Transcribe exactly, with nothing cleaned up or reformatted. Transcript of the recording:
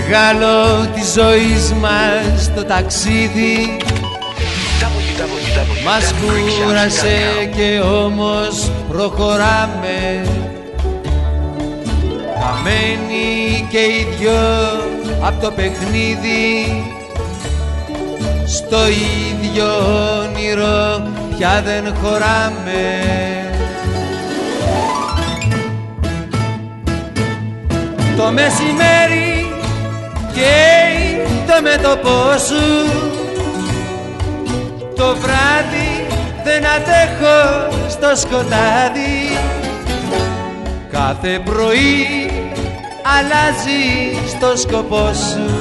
μεγάλο της ζωής μας το ταξίδι μας κούρασε και όμως προχωράμε, χαμένοι και οι δυο απ' το παιχνίδι, στο ίδιο όνειρο πια δεν χωράμε. Το μεσημέρι καίει το μέτωπό σου, το βράδυ δεν αντέχω στο σκοτάδι, κάθε πρωί αλλάζει στο σκοπό σου.